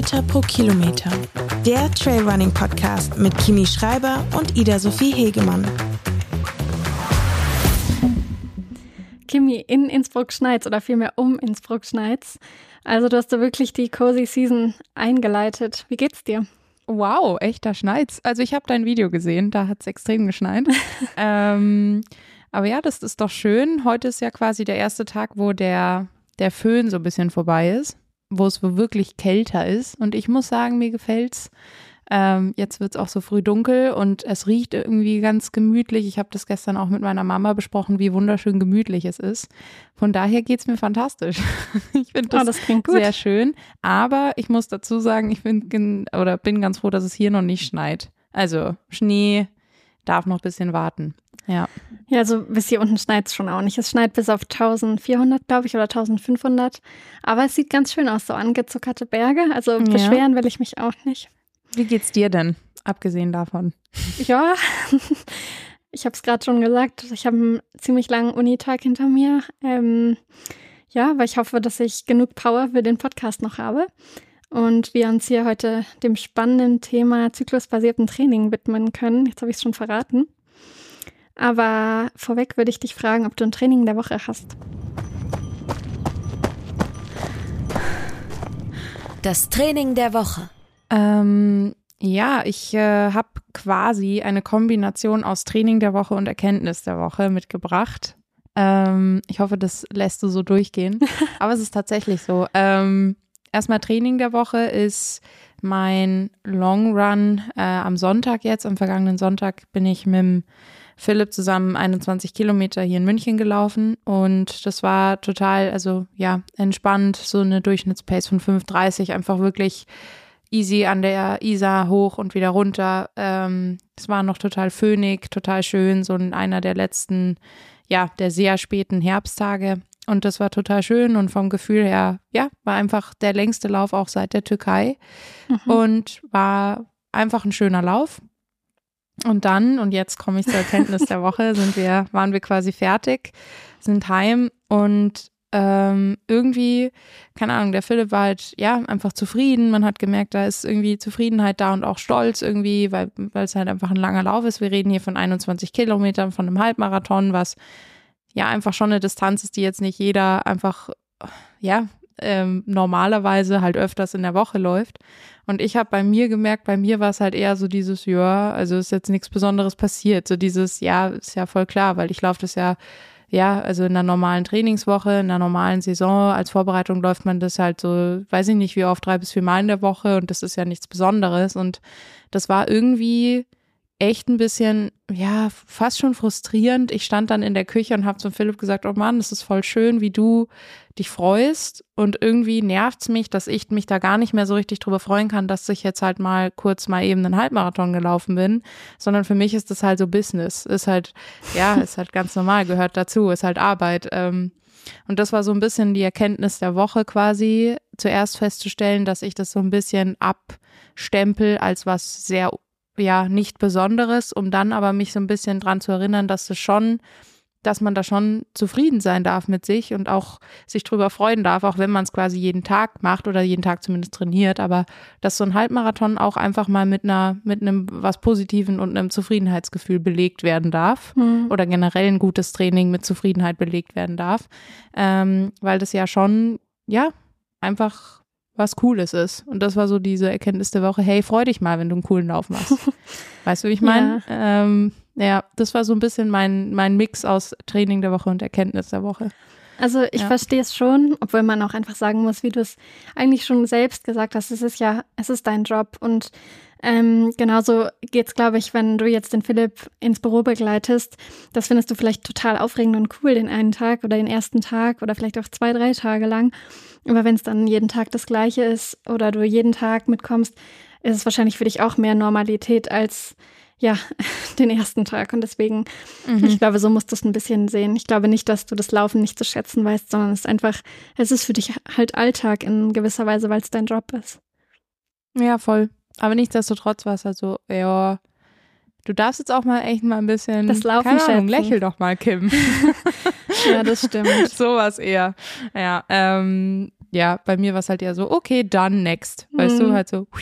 Meter pro Kilometer. Der Trailrunning-Podcast mit Kimi Schreiber und Ida-Sophie Hegemann. Kimi, in Innsbruck schneit's oder vielmehr um Innsbruck schneit's. Also du hast da wirklich die Cozy Season eingeleitet. Wie geht's dir? Wow, echt, da schneit's. Also ich habe dein Video gesehen, da hat's extrem geschneit. Aber ja, das ist doch schön. Heute ist ja quasi der erste Tag, wo der Föhn so ein bisschen vorbei ist, wo es wirklich kälter ist. Und ich muss sagen, mir gefällt's. Jetzt wird es auch so früh dunkel und es riecht irgendwie ganz gemütlich. Ich habe das gestern auch mit meiner Mama besprochen, wie wunderschön gemütlich es ist. Von daher geht es mir fantastisch. Ich finde das klingt gut. Sehr schön. Aber ich muss dazu sagen, ich bin ganz froh, dass es hier noch nicht schneit. Also Schnee darf noch ein bisschen warten. Ja, also bis hier unten schneit es schon auch nicht. Es schneit bis auf 1400, glaube ich, oder 1500. Aber es sieht ganz schön aus, so angezuckerte Berge. Also beschweren will ich mich auch nicht. Wie geht's dir denn, abgesehen davon? Ja, ich habe es gerade schon gesagt, ich habe einen ziemlich langen Unitag hinter mir. Aber ich hoffe, dass ich genug Power für den Podcast noch habe. Und wir uns hier heute dem spannenden Thema zyklusbasierten Training widmen können. Jetzt habe ich es schon verraten. Aber vorweg würde ich dich fragen, ob du ein Training der Woche hast. Das Training der Woche. Ich habe quasi eine Kombination aus Training der Woche und Erkenntnis der Woche mitgebracht. Ich hoffe, das lässt du so durchgehen. Aber es ist tatsächlich so. Erstmal Training der Woche ist mein Long Run am Sonntag jetzt. Am vergangenen Sonntag bin ich mit Philipp zusammen 21 Kilometer hier in München gelaufen und das war total, entspannt, so eine Durchschnittspace von 5,30, einfach wirklich easy an der Isar hoch und wieder runter. Es war noch total föhnig, total schön, so einer der letzten, der sehr späten Herbsttage und das war total schön und vom Gefühl her, war einfach der längste Lauf auch seit der Türkei und war einfach ein schöner Lauf. Und jetzt komme ich zur Erkenntnis der Woche, waren wir quasi fertig, sind heim und irgendwie, keine Ahnung, der Philipp war halt, einfach zufrieden. Man hat gemerkt, da ist irgendwie Zufriedenheit da und auch Stolz irgendwie, weil es halt einfach ein langer Lauf ist. Wir reden hier von 21 Kilometern, von einem Halbmarathon, was einfach schon eine Distanz ist, die jetzt nicht jeder einfach, normalerweise halt öfters in der Woche läuft. Und ich habe bei mir gemerkt, bei mir war es halt eher so dieses, also ist jetzt nichts Besonderes passiert. So dieses, ist ja voll klar, weil ich laufe das also in einer normalen Trainingswoche, in einer normalen Saison, als Vorbereitung läuft man das halt so, weiß ich nicht wie oft, 3 bis 4 Mal in der Woche und das ist ja nichts Besonderes. Und das war irgendwie echt ein bisschen, fast schon frustrierend. Ich stand dann in der Küche und habe zu Philipp gesagt, oh Mann, das ist voll schön, wie du dich freust und irgendwie nervt's mich, dass ich mich da gar nicht mehr so richtig drüber freuen kann, dass ich jetzt halt mal kurz mal eben einen Halbmarathon gelaufen bin, sondern für mich ist das halt so Business, ist halt ganz normal, gehört dazu, ist halt Arbeit. Und das war so ein bisschen die Erkenntnis der Woche quasi, zuerst festzustellen, dass ich das so ein bisschen abstempel als was sehr nicht Besonderes, um dann aber mich so ein bisschen dran zu erinnern, dass man da schon zufrieden sein darf mit sich und auch sich drüber freuen darf, auch wenn man es quasi jeden Tag macht oder jeden Tag zumindest trainiert, aber dass so ein Halbmarathon auch einfach mal mit einem was Positiven und einem Zufriedenheitsgefühl belegt werden darf oder generell ein gutes Training mit Zufriedenheit belegt werden darf, weil das ja schon, einfach was Cooles ist. Und das war so diese Erkenntnis der Woche, hey, freu dich mal, wenn du einen coolen Lauf machst. Weißt du, wie ich meine? Das war so ein bisschen mein Mix aus Training der Woche und Erkenntnis der Woche. Also ich verstehe es schon, obwohl man auch einfach sagen muss, wie du es eigentlich schon selbst gesagt hast, es ist dein Job und genauso geht's, glaube ich, wenn du jetzt den Philipp ins Büro begleitest. Das findest du vielleicht total aufregend und cool den einen Tag oder den ersten Tag oder vielleicht auch 2, 3 Tage lang. Aber wenn es dann jeden Tag das Gleiche ist oder du jeden Tag mitkommst, ist es wahrscheinlich für dich auch mehr Normalität als den ersten Tag. Und deswegen, ich glaube, so musst du es ein bisschen sehen. Ich glaube nicht, dass du das Laufen nicht zu schätzen weißt, sondern es ist für dich halt Alltag in gewisser Weise, weil es dein Job ist. Ja, voll. Aber nichtsdestotrotz war es halt so, du darfst jetzt auch mal echt mal ein bisschen, das Laufen keine Ahnung, schätzen. lächel doch mal, Kim. Ja, das stimmt. Sowas eher. Ja, ja, bei mir war es halt eher so, okay, done, next. Weißt du, halt so,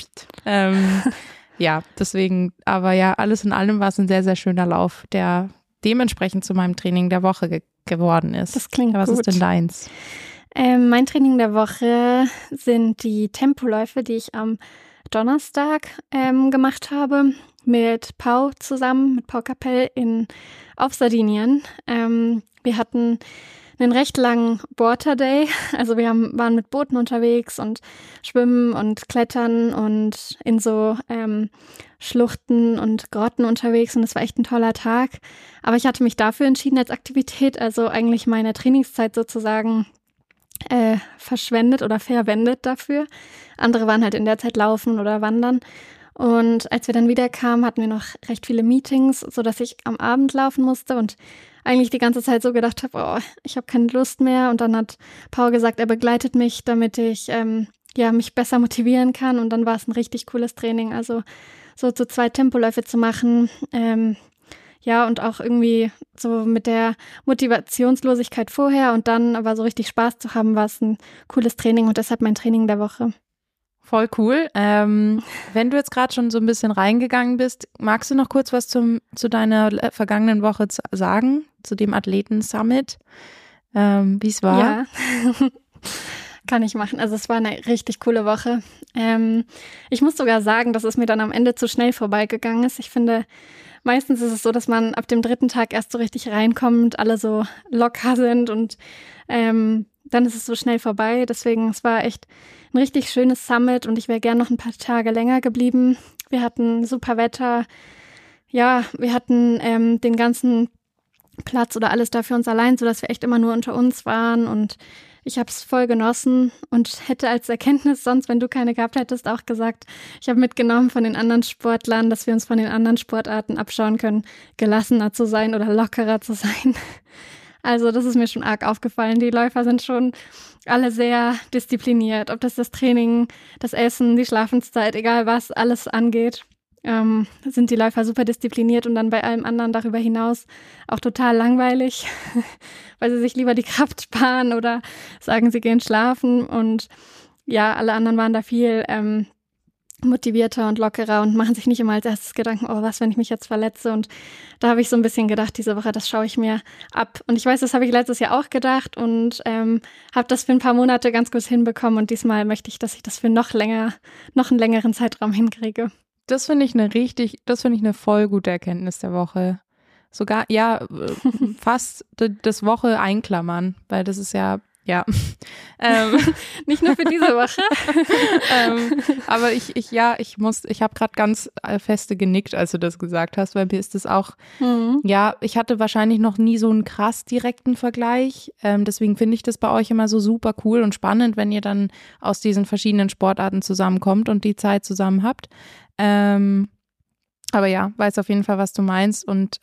ja, deswegen, aber ja, alles in allem war es ein sehr, sehr schöner Lauf, der dementsprechend zu meinem Training der Woche geworden ist. Das klingt gut. Was ist denn deins? Mein Training der Woche sind die Tempoläufe, die ich am Donnerstag gemacht habe, mit Pau zusammen, mit Pau Capell auf Sardinien. Wir hatten einen recht langen Water Day, also wir waren mit Booten unterwegs und schwimmen und klettern und in so Schluchten und Grotten unterwegs und es war echt ein toller Tag. Aber ich hatte mich dafür entschieden als Aktivität, also eigentlich meine Trainingszeit sozusagen verschwendet oder verwendet dafür. Andere waren halt in der Zeit laufen oder wandern. Und als wir dann wiederkamen, hatten wir noch recht viele Meetings, sodass ich am Abend laufen musste und eigentlich die ganze Zeit so gedacht habe, oh, ich habe keine Lust mehr. Und dann hat Paul gesagt, er begleitet mich, damit ich mich besser motivieren kann. Und dann war es ein richtig cooles Training. Also so zu 2 Tempoläufe zu machen, und auch irgendwie so mit der Motivationslosigkeit vorher und dann aber so richtig Spaß zu haben, war es ein cooles Training und deshalb mein Training der Woche. Voll cool. Wenn du jetzt gerade schon so ein bisschen reingegangen bist, magst du noch kurz was zu deiner vergangenen Woche sagen, zu dem Athleten-Summit, wie es war? Ja, kann ich machen. Also es war eine richtig coole Woche. Ich muss sogar sagen, dass es mir dann am Ende zu schnell vorbeigegangen ist. Ich finde, meistens ist es so, dass man ab dem 3. Tag erst so richtig reinkommt, alle so locker sind und dann ist es so schnell vorbei. Deswegen, es war echt ein richtig schönes Summit und ich wäre gern noch ein paar Tage länger geblieben. Wir hatten super Wetter. Ja, wir hatten den ganzen Platz oder alles da für uns allein, sodass wir echt immer nur unter uns waren und ich habe es voll genossen und hätte als Erkenntnis sonst, wenn du keine gehabt hättest, auch gesagt, ich habe mitgenommen von den anderen Sportlern, dass wir uns von den anderen Sportarten abschauen können, gelassener zu sein oder lockerer zu sein. Also das ist mir schon arg aufgefallen. Die Läufer sind schon alle sehr diszipliniert, ob das Training, das Essen, die Schlafenszeit, egal was, alles angeht. Sind die Läufer super diszipliniert und dann bei allem anderen darüber hinaus auch total langweilig, weil sie sich lieber die Kraft sparen oder sagen, sie gehen schlafen. Und ja, alle anderen waren da viel motivierter und lockerer und machen sich nicht immer als erstes Gedanken, oh, was, wenn ich mich jetzt verletze? Und da habe ich so ein bisschen gedacht, diese Woche, das schaue ich mir ab. Und ich weiß, das habe ich letztes Jahr auch gedacht und habe das für ein paar Monate ganz gut hinbekommen. Und diesmal möchte ich, dass ich das für noch einen längeren Zeitraum hinkriege. Das finde ich eine voll gute Erkenntnis der Woche. Sogar, ja, fast das Woche einklammern, weil das ist ja. Nicht nur für diese Woche. Aber ich habe gerade ganz feste genickt, als du das gesagt hast, weil mir ist das auch, ich hatte wahrscheinlich noch nie so einen krass direkten Vergleich. Deswegen finde ich das bei euch immer so super cool und spannend, wenn ihr dann aus diesen verschiedenen Sportarten zusammenkommt und die Zeit zusammen habt. Aber ja, weiß auf jeden Fall, was du meinst und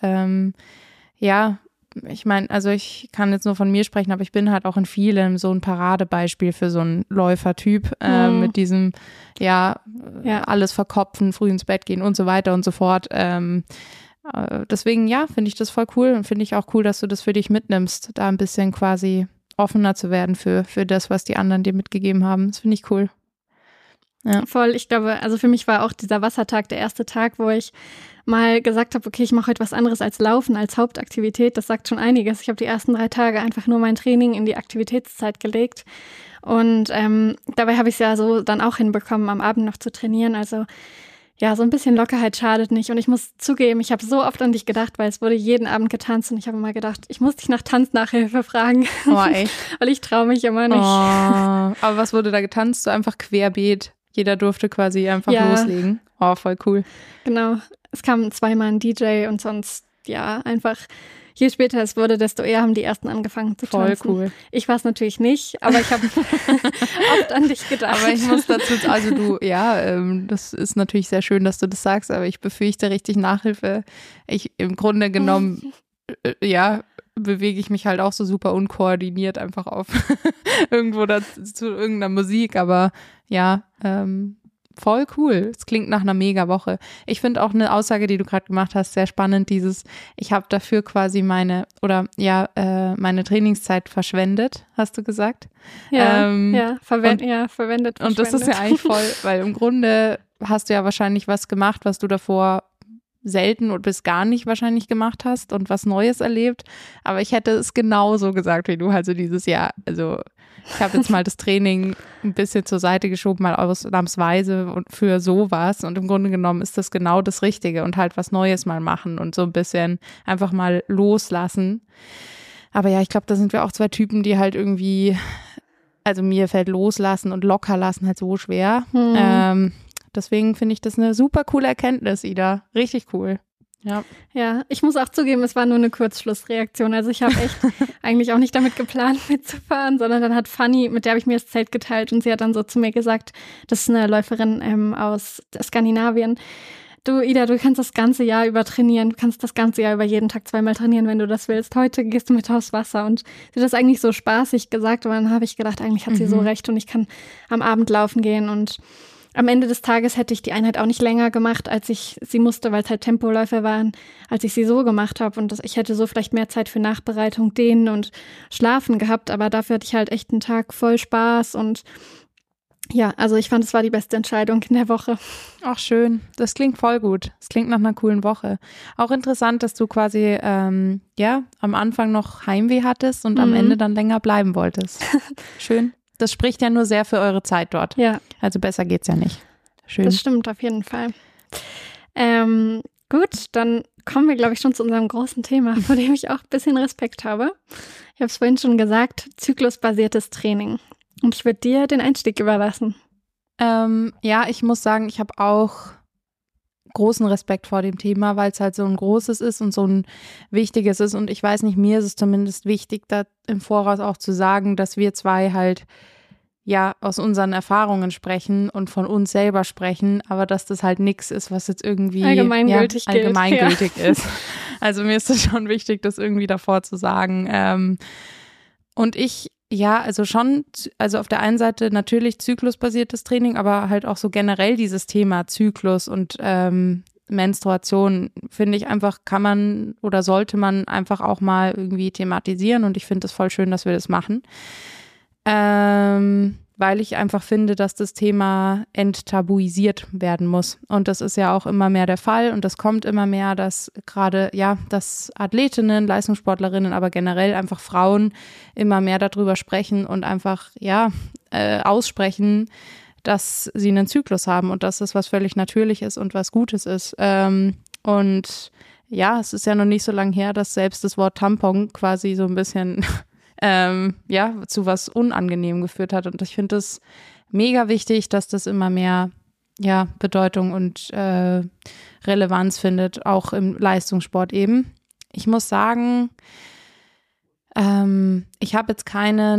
ich meine, also ich kann jetzt nur von mir sprechen, aber ich bin halt auch in vielem so ein Paradebeispiel für so einen Läufertyp mit diesem, alles verkopfen, früh ins Bett gehen und so weiter und so fort. Deswegen, finde ich das voll cool und finde ich auch cool, dass du das für dich mitnimmst, da ein bisschen quasi offener zu werden für das, was die anderen dir mitgegeben haben. Das finde ich cool. Ja. Voll, ich glaube, also für mich war auch dieser Wassertag der erste Tag, wo ich mal gesagt habe, okay, ich mache heute was anderes als Laufen, als Hauptaktivität. Das sagt schon einiges. Ich habe die ersten 3 Tage einfach nur mein Training in die Aktivitätszeit gelegt. Und dabei habe ich es ja so dann auch hinbekommen, am Abend noch zu trainieren. Also ja, so ein bisschen Lockerheit schadet nicht. Und ich muss zugeben, ich habe so oft an dich gedacht, weil es wurde jeden Abend getanzt. Und ich habe immer gedacht, ich muss dich nach Tanznachhilfe fragen. Oh, echt? Weil ich traue mich immer nicht. Oh, aber was wurde da getanzt? So einfach querbeet. Jeder durfte quasi einfach loslegen. Oh, voll cool. Genau. Es kam 2-mal ein DJ und sonst, einfach, je später es wurde, desto eher haben die Ersten angefangen zu tanzen. Voll cool. Ich war es natürlich nicht, aber ich habe oft an dich gedacht. Aber ich muss dazu, also das ist natürlich sehr schön, dass du das sagst, aber ich befürchte richtig Nachhilfe. Im Grunde genommen, bewege ich mich halt auch so super unkoordiniert einfach auf irgendwo zu irgendeiner Musik, aber voll cool. Es klingt nach einer Mega-Woche. Ich finde auch eine Aussage, die du gerade gemacht hast, sehr spannend, ich habe dafür quasi meine Trainingszeit verschwendet, hast du gesagt? Verwendet. Und das ist ja eigentlich voll, weil im Grunde hast du ja wahrscheinlich was gemacht, was du davor selten und bis gar nicht wahrscheinlich gemacht hast und was Neues erlebt. Aber ich hätte es genauso gesagt wie du, also dieses Jahr. Also ich habe jetzt mal das Training ein bisschen zur Seite geschoben, mal ausnahmsweise und für sowas. Und im Grunde genommen ist das genau das Richtige und halt was Neues mal machen und so ein bisschen einfach mal loslassen. Aber ja, ich glaube, da sind wir auch zwei Typen, die halt irgendwie, also mir fällt loslassen und locker lassen halt so schwer. Deswegen finde ich das eine super coole Erkenntnis, Ida. Richtig cool. Ja, ich muss auch zugeben, es war nur eine Kurzschlussreaktion. Also ich habe echt eigentlich auch nicht damit geplant, mitzufahren, sondern dann hat Fanny, mit der habe ich mir das Zelt geteilt und sie hat dann so zu mir gesagt, das ist eine Läuferin aus Skandinavien. Du, Ida, du kannst das ganze Jahr über trainieren. Du kannst das ganze Jahr über jeden Tag 2-mal trainieren, wenn du das willst. Heute gehst du mit aufs Wasser. Und sie hat das eigentlich so spaßig gesagt, aber dann habe ich gedacht, eigentlich hat sie so recht und ich kann am Abend laufen gehen. Und am Ende des Tages hätte ich die Einheit auch nicht länger gemacht, als ich sie musste, weil es halt Tempoläufe waren, als ich sie so gemacht habe. Und ich hätte so vielleicht mehr Zeit für Nachbereitung, Dehnen und Schlafen gehabt. Aber dafür hatte ich halt echt einen Tag voll Spaß. Und ja, also ich fand, es war die beste Entscheidung in der Woche. Ach, schön. Das klingt voll gut. Das klingt nach einer coolen Woche. Auch interessant, dass du quasi, am Anfang noch Heimweh hattest und am Ende dann länger bleiben wolltest. Schön. Das spricht ja nur sehr für eure Zeit dort. Ja. Also besser geht's ja nicht. Schön. Das stimmt auf jeden Fall. Gut, dann kommen wir, glaube ich, schon zu unserem großen Thema, vor dem ich auch ein bisschen Respekt habe. Ich habe es vorhin schon gesagt, zyklusbasiertes Training. Und ich würde dir den Einstieg überlassen. Ich muss sagen, ich habe auch großen Respekt vor dem Thema, weil es halt so ein großes ist und so ein wichtiges ist. Und ich weiß nicht, mir ist es zumindest wichtig, da im Voraus auch zu sagen, dass wir zwei halt ja aus unseren Erfahrungen sprechen und von uns selber sprechen, aber dass das halt nichts ist, was jetzt irgendwie allgemeingültig ist. Also mir ist es schon wichtig, das irgendwie davor zu sagen. Und also schon, also auf der einen Seite natürlich zyklusbasiertes Training, aber halt auch so generell dieses Thema Zyklus und Menstruation, finde ich einfach, kann man oder sollte man einfach auch mal irgendwie thematisieren und ich finde es voll schön, dass wir das machen. Weil ich einfach finde, dass das Thema enttabuisiert werden muss. Und das ist ja auch immer mehr der Fall und das kommt immer mehr, dass gerade, dass Athletinnen, Leistungssportlerinnen, aber generell einfach Frauen immer mehr darüber sprechen und einfach, aussprechen, dass sie einen Zyklus haben und dass das was völlig Natürliches und was Gutes ist. Und ja, es ist ja noch nicht so lange her, dass selbst das Wort Tampon quasi so ein bisschen zu was Unangenehm geführt hat. Und ich finde es mega wichtig, dass das immer mehr Bedeutung und Relevanz findet, auch im Leistungssport eben. Ich muss sagen, ich habe jetzt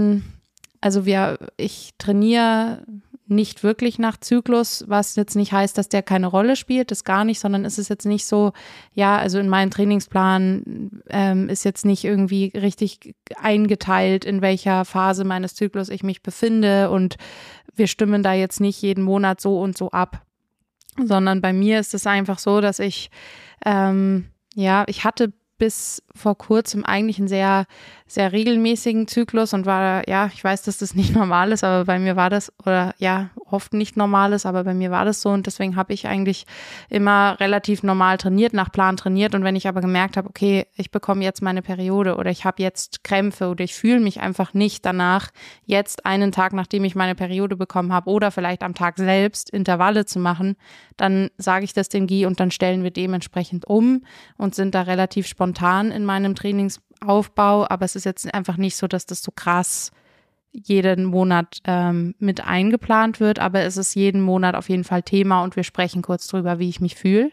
ich trainiere nicht wirklich nach Zyklus, was jetzt nicht heißt, dass der keine Rolle spielt, das gar nicht, sondern ist es jetzt nicht so, also in meinem Trainingsplan ist jetzt nicht irgendwie richtig eingeteilt, in welcher Phase meines Zyklus ich mich befinde und wir stimmen da jetzt nicht jeden Monat so und so ab, sondern bei mir ist es einfach so, dass ich ich hatte bis vor kurzem eigentlich einen sehr, sehr regelmäßigen Zyklus und war, ich weiß, dass das nicht normal ist, aber bei mir war das, oft nicht normal ist, aber bei mir war das so und deswegen habe ich eigentlich immer relativ normal trainiert, nach Plan trainiert und wenn ich aber gemerkt habe, okay, ich bekomme jetzt meine Periode oder ich habe jetzt Krämpfe oder ich fühle mich einfach nicht danach, jetzt einen Tag, nachdem ich meine Periode bekommen habe oder vielleicht am Tag selbst Intervalle zu machen, dann sage ich das dem Guy und dann stellen wir dementsprechend um und sind da relativ spontan in meinem Trainingsaufbau, aber es ist jetzt einfach nicht so, dass das so krass jeden Monat mit eingeplant wird, aber es ist jeden Monat auf jeden Fall Thema und wir sprechen kurz drüber, wie ich mich fühle.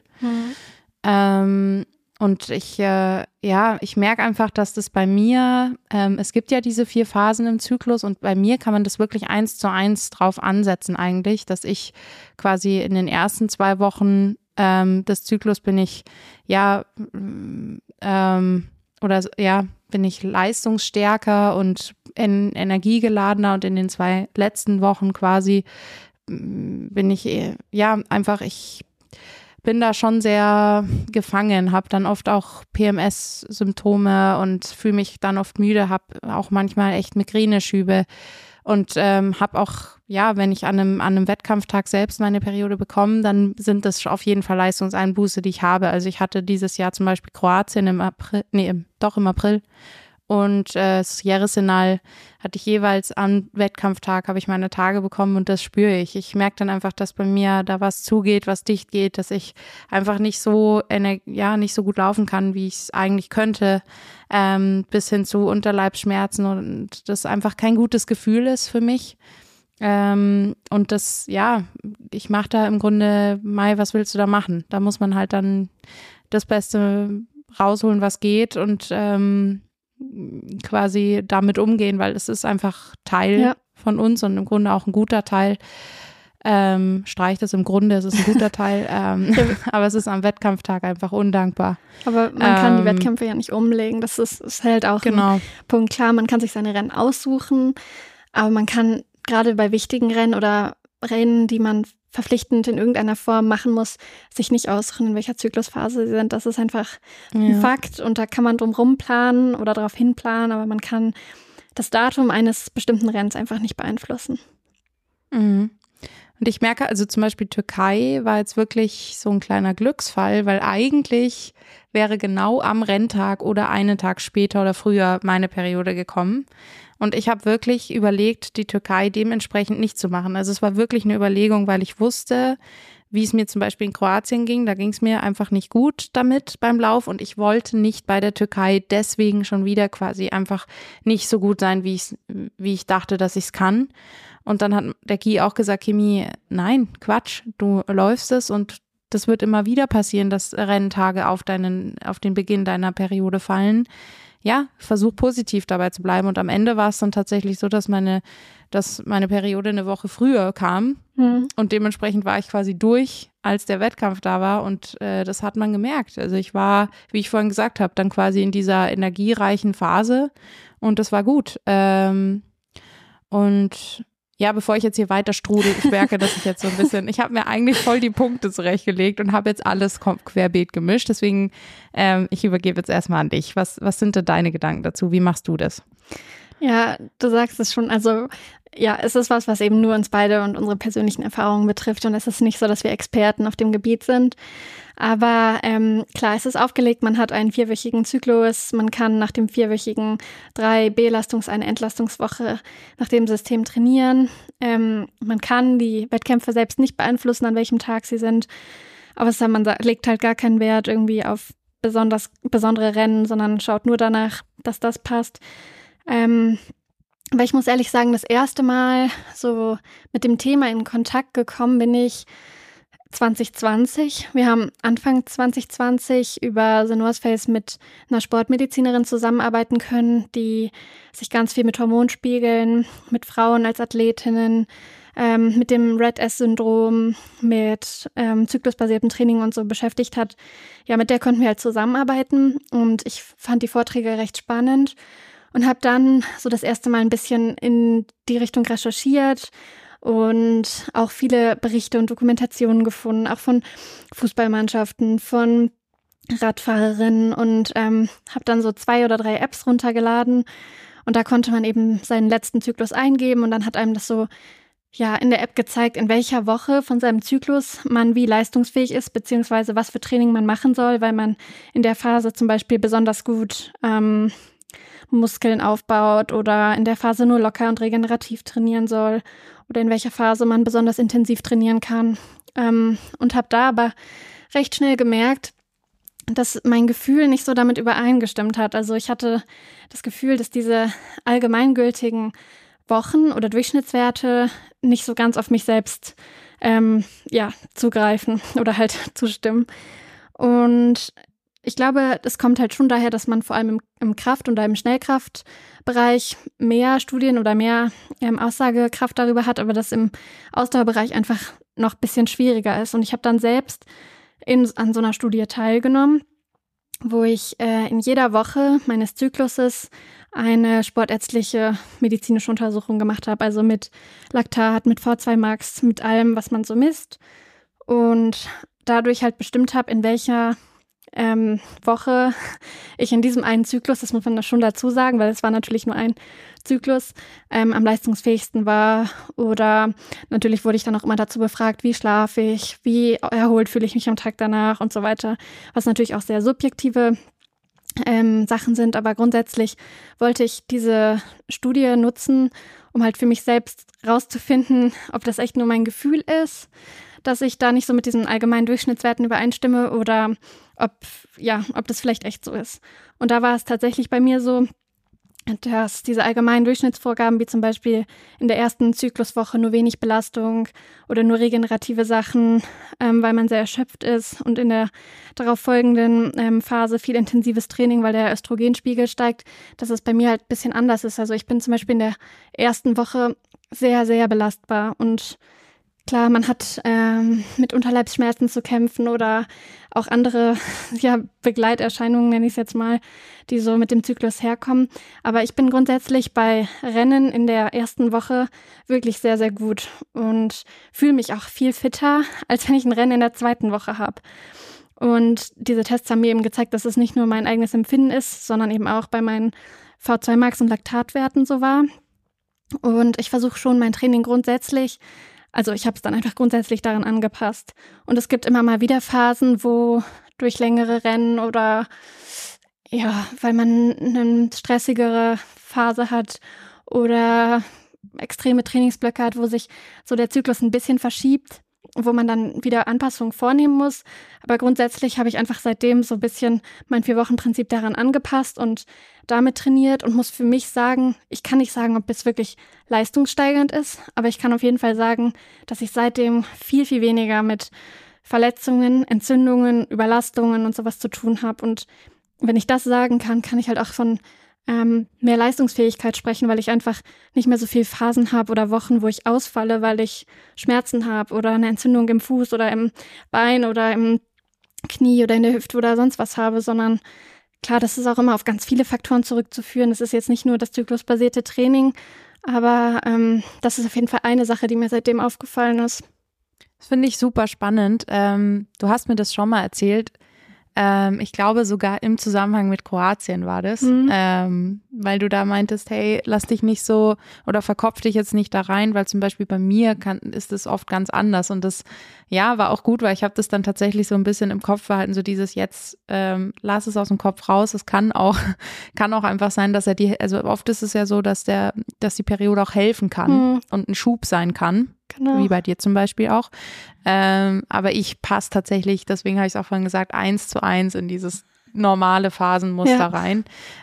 Und ich merke einfach, dass das bei mir, es gibt ja diese 4 Phasen im Zyklus und bei mir kann man das wirklich 1:1 drauf ansetzen eigentlich, dass ich quasi in den ersten 2 Wochen des Zyklus bin ich bin ich leistungsstärker und energiegeladener und in den 2 letzten Wochen quasi bin ich, einfach, ich bin da schon sehr gefangen, habe dann oft auch PMS-Symptome und fühle mich dann oft müde, habe auch manchmal echt Migräneschübe und habe auch, wenn ich an einem Wettkampftag selbst meine Periode bekomme, dann sind das auf jeden Fall Leistungseinbuße, die ich habe. Also ich hatte dieses Jahr zum Beispiel Kroatien im April und Sierra Sinal hatte ich jeweils am Wettkampftag, habe ich meine Tage bekommen und das spüre ich. Ich merke dann einfach, dass bei mir da was zugeht, was dicht geht, dass ich einfach nicht so gut laufen kann, wie ich es eigentlich könnte, bis hin zu Unterleibsschmerzen und das einfach kein gutes Gefühl ist für mich. Und das, ich mache da im Grunde, was willst du da machen? Da muss man halt dann das Beste rausholen, was geht und quasi damit umgehen, weil es ist einfach Teil von uns und im Grunde auch ein guter Teil. Streich das im Grunde, es ist ein guter Teil, aber es ist am Wettkampftag einfach undankbar. Aber man kann die Wettkämpfe ja nicht umlegen, das ist halt auch ein Punkt. Klar, man kann sich seine Rennen aussuchen, aber man kann gerade bei wichtigen Rennen oder Rennen, die man verpflichtend in irgendeiner Form machen muss, sich nicht aussuchen, in welcher Zyklusphase sie sind. Das ist einfach ein Fakt und da kann man drum planen oder darauf hinplanen, aber man kann das Datum eines bestimmten Rennens einfach nicht beeinflussen. Mhm. Und ich merke, also zum Beispiel Türkei war jetzt wirklich so ein kleiner Glücksfall, weil eigentlich wäre genau am Renntag oder einen Tag später oder früher meine Periode gekommen. Und ich habe wirklich überlegt, die Türkei dementsprechend nicht zu machen. Also es war wirklich eine Überlegung, weil ich wusste, wie es mir zum Beispiel in Kroatien ging. Da ging es mir einfach nicht gut damit beim Lauf und ich wollte nicht bei der Türkei deswegen schon wieder quasi einfach nicht so gut sein, wie ich dachte, dass ich es kann. Und dann hat der Guy auch gesagt, Kimi, nein, Quatsch, du läufst es und das wird immer wieder passieren, dass Renntage auf den Beginn deiner Periode fallen. Ja, versuch positiv dabei zu bleiben. Und am Ende war es dann tatsächlich so, dass meine Periode eine Woche früher kam. Und dementsprechend war ich quasi durch, als der Wettkampf da war. Und das hat man gemerkt. Also ich war, wie ich vorhin gesagt habe, dann quasi in dieser energiereichen Phase. Und das war gut. Und ja, bevor ich jetzt hier weiter strudel, ich merke, dass ich jetzt so ein bisschen, ich habe mir eigentlich voll die Punkte zurechtgelegt und habe jetzt alles querbeet gemischt. Deswegen, ich übergebe jetzt erstmal an dich. Was sind denn deine Gedanken dazu? Wie machst du das? Ja, du sagst es schon. Also ja, es ist was eben nur uns beide und unsere persönlichen Erfahrungen betrifft. Und es ist nicht so, dass wir Experten auf dem Gebiet sind. Aber klar, es ist aufgelegt, man hat einen 4-wöchigen Zyklus, man kann nach dem 4-wöchigen 3 Belastungs-, eine Entlastungswoche nach dem System trainieren. Man kann die Wettkämpfe selbst nicht beeinflussen, an welchem Tag sie sind. Aber man legt halt gar keinen Wert irgendwie auf besondere Rennen, sondern schaut nur danach, dass das passt. Aber ich muss ehrlich sagen, das erste Mal so mit dem Thema in Kontakt gekommen bin ich 2020. Wir haben Anfang 2020 über The North Face mit einer Sportmedizinerin zusammenarbeiten können, die sich ganz viel mit Hormonspiegeln, mit Frauen als Athletinnen, mit dem Red-S-Syndrom, mit zyklusbasiertem Training und so beschäftigt hat. Ja, mit der konnten wir halt zusammenarbeiten und ich fand die Vorträge recht spannend und habe dann so das erste Mal ein bisschen in die Richtung recherchiert und auch viele Berichte und Dokumentationen gefunden, auch von Fußballmannschaften, von Radfahrerinnen und habe dann so 2 oder 3 Apps runtergeladen und da konnte man eben seinen letzten Zyklus eingeben und dann hat einem das so in der App gezeigt, in welcher Woche von seinem Zyklus man wie leistungsfähig ist, beziehungsweise was für Training man machen soll, weil man in der Phase zum Beispiel besonders gut Muskeln aufbaut oder in der Phase nur locker und regenerativ trainieren soll oder in welcher Phase man besonders intensiv trainieren kann. Und habe da aber recht schnell gemerkt, dass mein Gefühl nicht so damit übereingestimmt hat. Also ich hatte das Gefühl, dass diese allgemeingültigen Wochen- oder Durchschnittswerte nicht so ganz auf mich selbst zugreifen oder halt zustimmen. Und ich glaube, das kommt halt schon daher, dass man vor allem im Kraft- und im Schnellkraftbereich mehr Studien oder mehr Aussagekraft darüber hat, aber das im Ausdauerbereich einfach noch ein bisschen schwieriger ist. Und ich habe dann selbst an so einer Studie teilgenommen, wo ich in jeder Woche meines Zykluses eine sportärztliche medizinische Untersuchung gemacht habe, also mit Laktat, mit V2 Max, mit allem, was man so misst und dadurch halt bestimmt habe, in welcher Woche ich in diesem einen Zyklus, das muss man da schon dazu sagen, weil es war natürlich nur ein Zyklus, am leistungsfähigsten war. Oder natürlich wurde ich dann auch immer dazu befragt, wie schlafe ich, wie erholt fühle ich mich am Tag danach und so weiter, was natürlich auch sehr subjektive Sachen sind. Aber grundsätzlich wollte ich diese Studie nutzen, um halt für mich selbst rauszufinden, ob das echt nur mein Gefühl ist, dass ich da nicht so mit diesen allgemeinen Durchschnittswerten übereinstimme oder ob das vielleicht echt so ist. Und da war es tatsächlich bei mir so, dass diese allgemeinen Durchschnittsvorgaben, wie zum Beispiel in der ersten Zykluswoche nur wenig Belastung oder nur regenerative Sachen, weil man sehr erschöpft ist und in der darauf folgenden Phase viel intensives Training, weil der Östrogenspiegel steigt, dass es bei mir halt ein bisschen anders ist. Also ich bin zum Beispiel in der ersten Woche sehr, sehr belastbar und klar, man hat mit Unterleibsschmerzen zu kämpfen oder auch andere Begleiterscheinungen, nenne ich es jetzt mal, die so mit dem Zyklus herkommen. Aber ich bin grundsätzlich bei Rennen in der ersten Woche wirklich sehr, sehr gut und fühle mich auch viel fitter, als wenn ich ein Rennen in der zweiten Woche habe. Und diese Tests haben mir eben gezeigt, dass es nicht nur mein eigenes Empfinden ist, sondern eben auch bei meinen V2 Max und Laktatwerten so war. Und ich versuche schon mein Training grundsätzlich, also ich habe es dann einfach grundsätzlich daran angepasst. Und es gibt immer mal wieder Phasen, wo durch längere Rennen oder weil man eine stressigere Phase hat oder extreme Trainingsblöcke hat, wo sich so der Zyklus ein bisschen verschiebt, wo man dann wieder Anpassungen vornehmen muss. Aber grundsätzlich habe ich einfach seitdem so ein bisschen mein 4-Wochen-Prinzip daran angepasst und damit trainiert und muss für mich sagen, ich kann nicht sagen, ob es wirklich leistungssteigernd ist, aber ich kann auf jeden Fall sagen, dass ich seitdem viel, viel weniger mit Verletzungen, Entzündungen, Überlastungen und sowas zu tun habe. Und wenn ich das sagen kann, kann ich halt auch von mehr Leistungsfähigkeit sprechen, weil ich einfach nicht mehr so viele Phasen habe oder Wochen, wo ich ausfalle, weil ich Schmerzen habe oder eine Entzündung im Fuß oder im Bein oder im Knie oder in der Hüfte oder sonst was habe, sondern klar, das ist auch immer auf ganz viele Faktoren zurückzuführen. Es ist jetzt nicht nur das zyklusbasierte Training, aber das ist auf jeden Fall eine Sache, die mir seitdem aufgefallen ist. Das finde ich super spannend. Du hast mir das schon mal erzählt. Ich glaube sogar im Zusammenhang mit Kroatien war das, weil du da meintest, hey, lass dich nicht so oder verkopf dich jetzt nicht da rein, weil zum Beispiel bei mir ist es oft ganz anders und das, war auch gut, weil ich habe das dann tatsächlich so ein bisschen im Kopf behalten, so dieses jetzt, lass es aus dem Kopf raus, es kann auch einfach sein, dass also oft ist es ja so, dass die Periode auch helfen kann und ein Schub sein kann. Genau. Wie bei dir zum Beispiel auch. Aber ich passe tatsächlich, deswegen habe ich es auch vorhin gesagt, 1:1 in dieses normale Phasenmuster rein.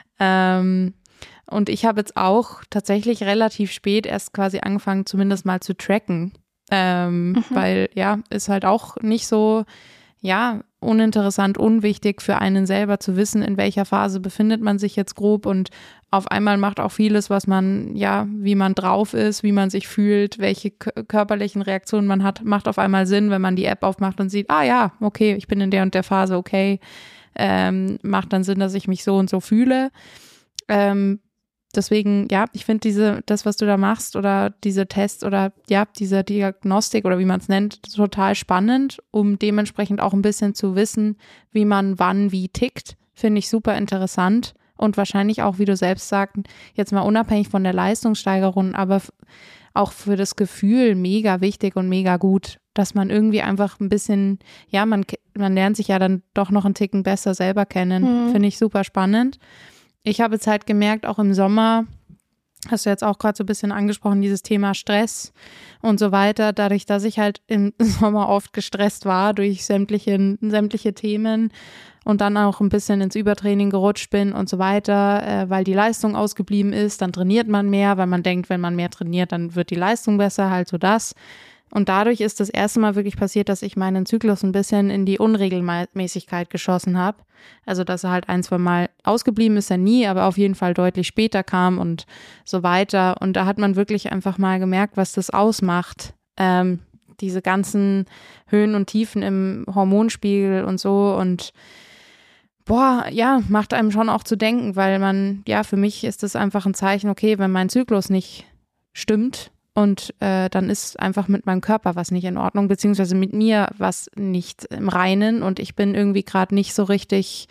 Und ich habe jetzt auch tatsächlich relativ spät erst quasi angefangen, zumindest mal zu tracken. Weil ist halt auch nicht so, uninteressant, unwichtig für einen selber zu wissen, in welcher Phase befindet man sich jetzt grob und auf einmal macht auch vieles, was man, wie man drauf ist, wie man sich fühlt, welche körperlichen Reaktionen man hat, macht auf einmal Sinn, wenn man die App aufmacht und sieht, okay, ich bin in der und der Phase, okay, macht dann Sinn, dass ich mich so und so fühle. Deswegen, ich finde das, was du da machst oder diese Tests oder diese Diagnostik oder wie man es nennt, total spannend, um dementsprechend auch ein bisschen zu wissen, wie man wann wie tickt, finde ich super interessant und wahrscheinlich auch, wie du selbst sagst, jetzt mal unabhängig von der Leistungssteigerung, aber auch für das Gefühl mega wichtig und mega gut, dass man irgendwie einfach ein bisschen, man lernt sich ja dann doch noch einen Ticken besser selber kennen, finde ich super spannend. Ich habe jetzt halt gemerkt, auch im Sommer, hast du jetzt auch gerade so ein bisschen angesprochen, dieses Thema Stress und so weiter, dadurch, dass ich halt im Sommer oft gestresst war durch sämtliche Themen und dann auch ein bisschen ins Übertraining gerutscht bin und so weiter, weil die Leistung ausgeblieben ist, dann trainiert man mehr, weil man denkt, wenn man mehr trainiert, dann wird die Leistung besser, halt so das. Und dadurch ist das erste Mal wirklich passiert, dass ich meinen Zyklus ein bisschen in die Unregelmäßigkeit geschossen habe. Also, dass er halt 1-2 Mal ausgeblieben ist, er nie, aber auf jeden Fall deutlich später kam und so weiter. Und da hat man wirklich einfach mal gemerkt, was das ausmacht. Diese ganzen Höhen und Tiefen im Hormonspiegel und so. Und macht einem schon auch zu denken, weil für mich ist das einfach ein Zeichen, okay, wenn mein Zyklus nicht stimmt und dann ist einfach mit meinem Körper was nicht in Ordnung, beziehungsweise mit mir was nicht im Reinen und ich bin irgendwie gerade nicht so richtig,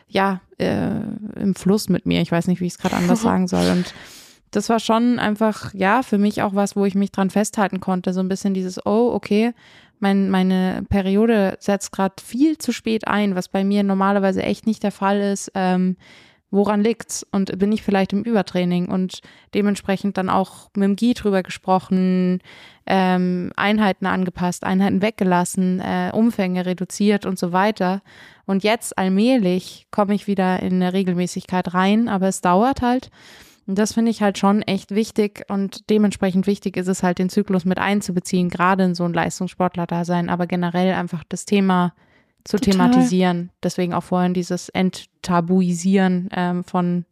im Fluss mit mir. Ich weiß nicht, wie ich es gerade anders sagen soll. Und das war schon einfach, für mich auch was, wo ich mich dran festhalten konnte. So ein bisschen dieses, okay, meine Periode setzt gerade viel zu spät ein, was bei mir normalerweise echt nicht der Fall ist. Woran liegt's? Und bin ich vielleicht im Übertraining? Und dementsprechend dann auch mit dem Guy drüber gesprochen, Einheiten angepasst, Einheiten weggelassen, Umfänge reduziert und so weiter. Und jetzt allmählich komme ich wieder in eine Regelmäßigkeit rein, aber es dauert halt. Und das finde ich halt schon echt wichtig und dementsprechend wichtig ist es halt, den Zyklus mit einzubeziehen, gerade in so ein Leistungssportler-Dasein, aber generell einfach das Thema zu thematisieren. Deswegen auch vorhin dieses Enttabuisieren von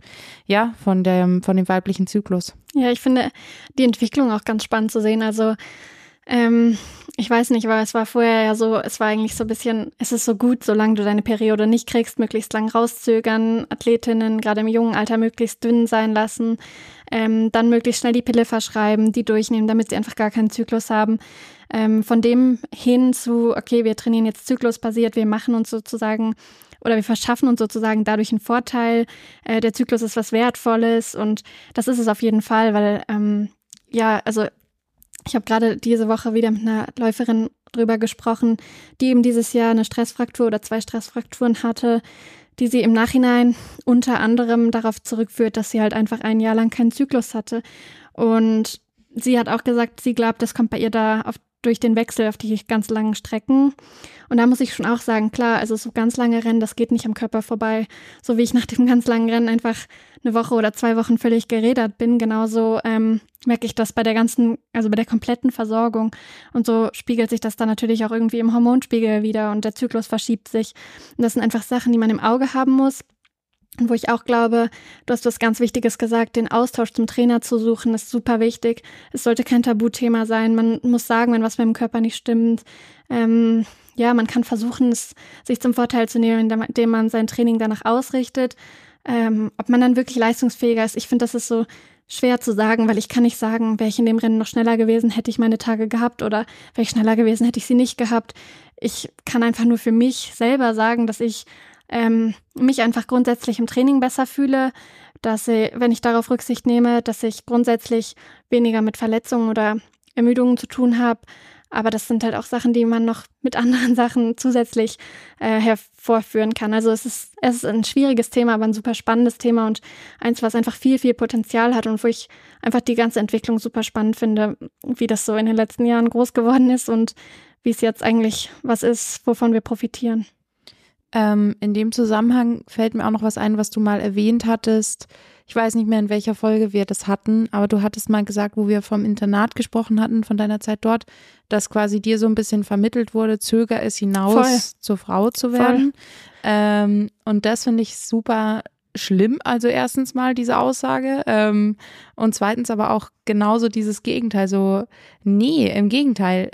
dem weiblichen Zyklus. Ja, ich finde die Entwicklung auch ganz spannend zu sehen. Also ich weiß nicht, aber es war vorher ja so, es war eigentlich so ein bisschen, es ist so gut, solange du deine Periode nicht kriegst, möglichst lang rauszögern, Athletinnen gerade im jungen Alter möglichst dünn sein lassen, dann möglichst schnell die Pille verschreiben, die durchnehmen, damit sie einfach gar keinen Zyklus haben. Von dem hin zu, okay, wir trainieren jetzt zyklusbasiert, wir machen uns sozusagen oder wir verschaffen uns sozusagen dadurch einen Vorteil. Der Zyklus ist was Wertvolles und das ist es auf jeden Fall, weil also ich habe gerade diese Woche wieder mit einer Läuferin drüber gesprochen, die eben dieses Jahr eine Stressfraktur oder 2 Stressfrakturen hatte, die sie im Nachhinein unter anderem darauf zurückführt, dass sie halt einfach ein Jahr lang keinen Zyklus hatte. Und sie hat auch gesagt, sie glaubt, das kommt bei ihr durch den Wechsel auf die ganz langen Strecken. Und da muss ich schon auch sagen, klar, also so ganz lange Rennen, das geht nicht am Körper vorbei. So wie ich nach dem ganz langen Rennen einfach eine Woche oder 2 Wochen völlig gerädert bin, genauso merke ich das bei der kompletten Versorgung. Und so spiegelt sich das dann natürlich auch irgendwie im Hormonspiegel wieder und der Zyklus verschiebt sich. Und das sind einfach Sachen, die man im Auge haben muss. Und wo ich auch glaube, du hast was ganz Wichtiges gesagt, den Austausch zum Trainer zu suchen, ist super wichtig. Es sollte kein Tabuthema sein. Man muss sagen, wenn was mit dem Körper nicht stimmt. Man kann versuchen, es sich zum Vorteil zu nehmen, indem man sein Training danach ausrichtet. Ob man dann wirklich leistungsfähiger ist, ich finde, das ist so schwer zu sagen, weil ich kann nicht sagen, wäre ich in dem Rennen noch schneller gewesen, hätte ich meine Tage gehabt oder wäre ich schneller gewesen, hätte ich sie nicht gehabt. Ich kann einfach nur für mich selber sagen, dass ich mich einfach grundsätzlich im Training besser fühle, dass wenn ich darauf Rücksicht nehme, dass ich grundsätzlich weniger mit Verletzungen oder Ermüdungen zu tun habe. Aber das sind halt auch Sachen, die man noch mit anderen Sachen zusätzlich hervorführen kann. Also es ist ein schwieriges Thema, aber ein super spannendes Thema und eins, was einfach viel, viel Potenzial hat und wo ich einfach die ganze Entwicklung super spannend finde, wie das so in den letzten Jahren groß geworden ist und wie es jetzt eigentlich was ist, wovon wir profitieren. In dem Zusammenhang fällt mir auch noch was ein, was du mal erwähnt hattest. Ich weiß nicht mehr, in welcher Folge wir das hatten, aber du hattest mal gesagt, wo wir vom Internat gesprochen hatten, von deiner Zeit dort, dass quasi dir so ein bisschen vermittelt wurde, zöger es hinaus, zur Frau zu werden. Und das finde ich super schlimm, also erstens mal diese Aussage und zweitens aber auch genauso dieses Gegenteil, so nee, im Gegenteil,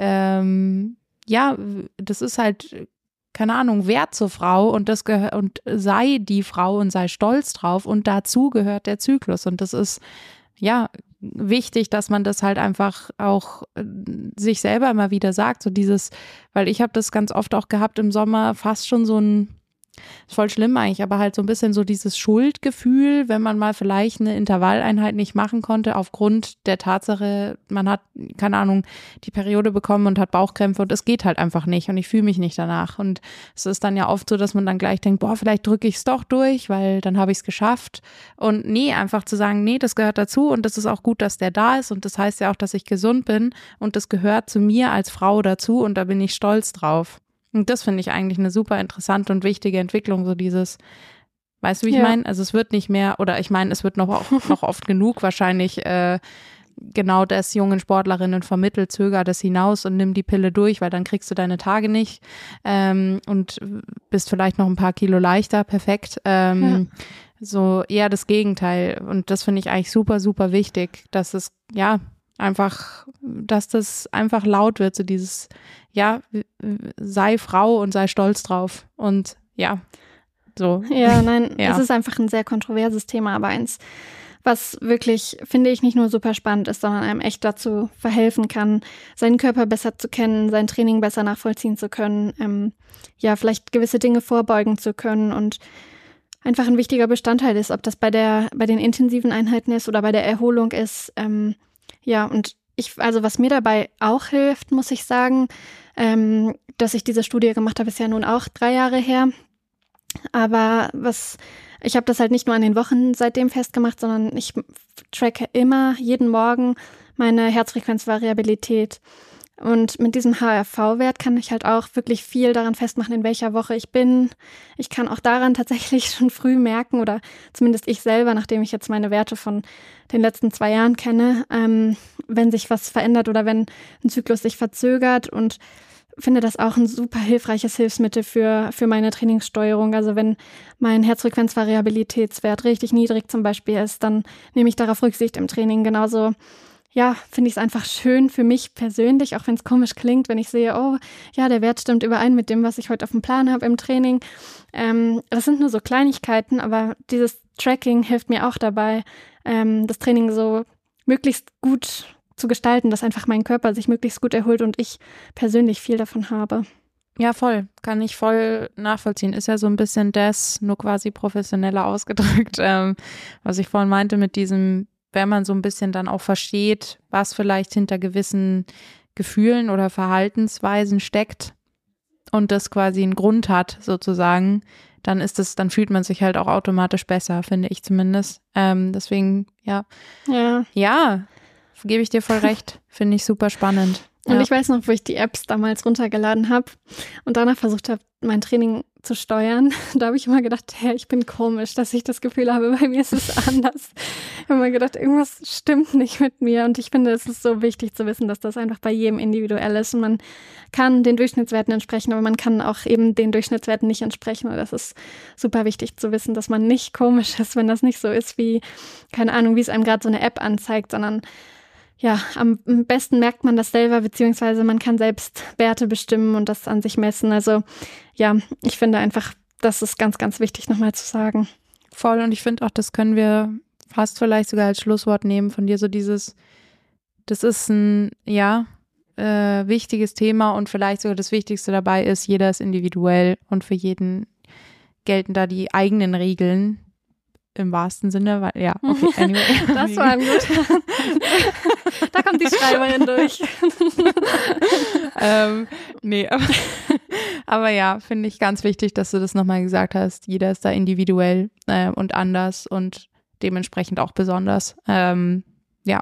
das ist halt keine Ahnung, Wert zur Frau und das gehört und sei die Frau und sei stolz drauf und dazu gehört der Zyklus und das ist wichtig, dass man das halt einfach auch sich selber immer wieder sagt, so dieses, weil ich habe das ganz oft auch gehabt im Sommer, fast schon so ein, ist voll schlimm eigentlich, aber halt so ein bisschen so dieses Schuldgefühl, wenn man mal vielleicht eine Intervalleinheit nicht machen konnte aufgrund der Tatsache, man hat, keine Ahnung, die Periode bekommen und hat Bauchkrämpfe und es geht halt einfach nicht und ich fühle mich nicht danach und es ist dann ja oft so, dass man dann gleich denkt, vielleicht drücke ich es doch durch, weil dann habe ich es geschafft und nee, einfach zu sagen, nee, das gehört dazu und das ist auch gut, dass der da ist und das heißt ja auch, dass ich gesund bin und das gehört zu mir als Frau dazu und da bin ich stolz drauf. Und das finde ich eigentlich eine super interessante und wichtige Entwicklung, so dieses, weißt du, wie ich meine? Also es wird nicht mehr, oder ich meine, es wird noch oft genug wahrscheinlich genau das jungen Sportlerinnen vermittelt, zöger das hinaus und nimm die Pille durch, weil dann kriegst du deine Tage nicht und bist vielleicht noch ein paar Kilo leichter, perfekt. So eher das Gegenteil und das finde ich eigentlich super, super wichtig, dass es, dass das einfach laut wird, so dieses, sei Frau und sei stolz drauf und So. Ja, nein, Ja. es ist einfach ein sehr kontroverses Thema, aber eins, was wirklich, finde ich, nicht nur super spannend ist, sondern einem echt dazu verhelfen kann, seinen Körper besser zu kennen, sein Training besser nachvollziehen zu können, vielleicht gewisse Dinge vorbeugen zu können und einfach ein wichtiger Bestandteil ist, ob das bei den intensiven Einheiten ist oder bei der Erholung ist. Und also was mir dabei auch hilft, muss ich sagen, dass ich diese Studie gemacht habe, ist ja nun auch 3 Jahre her. Aber ich habe das halt nicht nur an den Wochen seitdem festgemacht, sondern ich tracke immer, jeden Morgen meine Herzfrequenzvariabilität. Und mit diesem HRV-Wert kann ich halt auch wirklich viel daran festmachen, in welcher Woche ich bin. Ich kann auch daran tatsächlich schon früh merken, oder zumindest ich selber, nachdem ich jetzt meine Werte von den letzten 2 Jahren kenne, wenn sich was verändert oder wenn ein Zyklus sich verzögert, und finde das auch ein super hilfreiches Hilfsmittel für meine Trainingssteuerung. Also wenn mein Herzfrequenzvariabilitätswert richtig niedrig zum Beispiel ist, dann nehme ich darauf Rücksicht im Training. Genauso, ja, finde ich es einfach schön für mich persönlich, auch wenn es komisch klingt, wenn ich sehe, oh, ja, der Wert stimmt überein mit dem, was ich heute auf dem Plan habe im Training. Das sind nur so Kleinigkeiten, aber dieses Tracking hilft mir auch dabei, das Training so möglichst gut zu gestalten, dass einfach mein Körper sich möglichst gut erholt und ich persönlich viel davon habe. Ja, voll. Kann ich voll nachvollziehen. Ist ja so ein bisschen das, nur quasi professioneller ausgedrückt, was ich vorhin meinte mit diesem, wenn man so ein bisschen dann auch versteht, was vielleicht hinter gewissen Gefühlen oder Verhaltensweisen steckt und das quasi einen Grund hat, sozusagen, dann fühlt man sich halt auch automatisch besser, finde ich zumindest. Deswegen, ja. Ja. Gebe ich dir voll recht. Finde ich super spannend. Und ja. Ich weiß noch, wo ich die Apps damals runtergeladen habe und danach versucht habe, mein Training zu steuern. Da habe ich immer gedacht, ich bin komisch, dass ich das Gefühl habe, bei mir ist es anders. Ich habe immer gedacht, irgendwas stimmt nicht mit mir. Und ich finde, es ist so wichtig zu wissen, dass das einfach bei jedem individuell ist. Und man kann den Durchschnittswerten entsprechen, aber man kann auch eben den Durchschnittswerten nicht entsprechen. Und das ist super wichtig zu wissen, dass man nicht komisch ist, wenn das nicht so ist wie, keine Ahnung, wie es einem gerade so eine App anzeigt, sondern ja, am besten merkt man das selber, beziehungsweise man kann selbst Werte bestimmen und das an sich messen. Also ja, ich finde einfach, das ist ganz, ganz wichtig nochmal zu sagen. Voll, und ich finde auch, das können wir fast vielleicht sogar als Schlusswort nehmen von dir, so dieses, das ist ein, wichtiges Thema und vielleicht sogar das Wichtigste dabei ist, jeder ist individuell und für jeden gelten da die eigenen Regeln. Im wahrsten Sinne, weil, ja, okay, anyway. Das war ein guter. Da kommt die Schreiberin durch. Nee, aber ja, finde ich ganz wichtig, dass du das nochmal gesagt hast. Jeder ist da individuell und anders und dementsprechend auch besonders. Ja.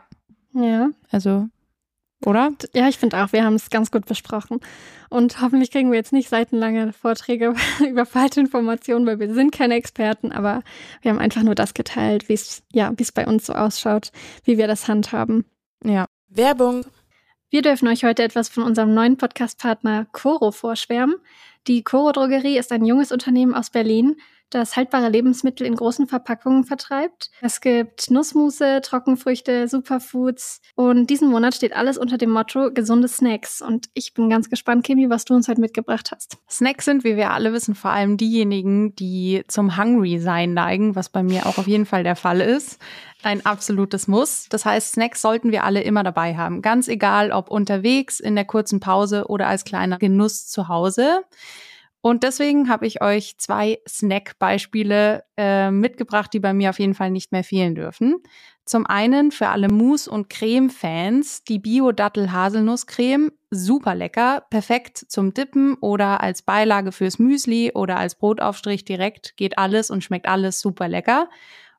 Also, oder? Ja, ich finde auch, wir haben es ganz gut besprochen. Und hoffentlich kriegen wir jetzt nicht seitenlange Vorträge über falsche Informationen, weil wir sind keine Experten, aber wir haben einfach nur das geteilt, wie es bei uns so ausschaut, wie wir das handhaben. Ja. Werbung. Wir dürfen euch heute etwas von unserem neuen Podcast-Partner Coro vorschwärmen. Die Coro Drogerie ist ein junges Unternehmen aus Berlin, das haltbare Lebensmittel in großen Verpackungen vertreibt. Es gibt Nussmusse, Trockenfrüchte, Superfoods und diesen Monat steht alles unter dem Motto gesunde Snacks. Und ich bin ganz gespannt, Kimi, was du uns heute mitgebracht hast. Snacks sind, wie wir alle wissen, vor allem diejenigen, die zum Hungry-Sein neigen, was bei mir auch auf jeden Fall der Fall ist. Ein absolutes Muss. Das heißt, Snacks sollten wir alle immer dabei haben. Ganz egal, ob unterwegs, in der kurzen Pause oder als kleiner Genuss zu Hause. Und deswegen habe ich euch 2 Snack-Beispiele mitgebracht, die bei mir auf jeden Fall nicht mehr fehlen dürfen. Zum einen für alle Mousse- und Creme-Fans die Bio-Dattel-Haselnuss-Creme. Super lecker, perfekt zum Dippen oder als Beilage fürs Müsli oder als Brotaufstrich direkt. Geht alles und schmeckt alles super lecker.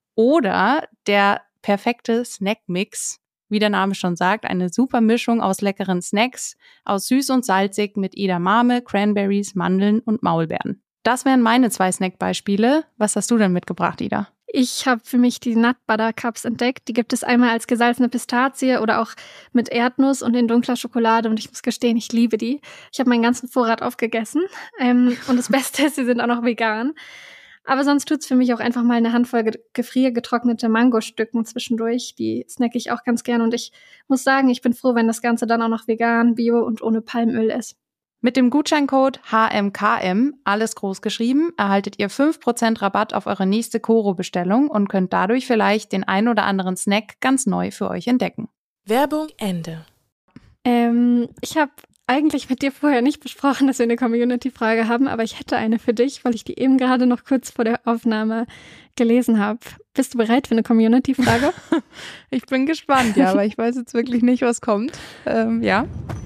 Oder der perfekte Snack-Mix. Wie der Name schon sagt, eine super Mischung aus leckeren Snacks, aus süß und salzig mit Edamame, Cranberries, Mandeln und Maulbeeren. Das wären meine 2 Snackbeispiele. Was hast du denn mitgebracht, Ida? Ich habe für mich die Nut Butter Cups entdeckt. Die gibt es einmal als gesalzene Pistazie oder auch mit Erdnuss und in dunkler Schokolade. Und ich muss gestehen, ich liebe die. Ich habe meinen ganzen Vorrat aufgegessen. Und das Beste ist, sie sind auch noch vegan. Aber sonst tut's für mich auch einfach mal eine Handvoll gefriergetrocknete Mangostücken zwischendurch. Die snacke ich auch ganz gern. Und ich muss sagen, ich bin froh, wenn das Ganze dann auch noch vegan, bio und ohne Palmöl ist. Mit dem Gutscheincode HMKM, alles groß geschrieben, erhaltet ihr 5% Rabatt auf eure nächste Koro-Bestellung und könnt dadurch vielleicht den ein oder anderen Snack ganz neu für euch entdecken. Werbung Ende. Ich habe eigentlich mit dir vorher nicht besprochen, dass wir eine Community-Frage haben, aber ich hätte eine für dich, weil ich die eben gerade noch kurz vor der Aufnahme gelesen habe. Bist du bereit für eine Community-Frage? Ich bin gespannt, ja, aber ich weiß jetzt wirklich nicht, was kommt. Ja.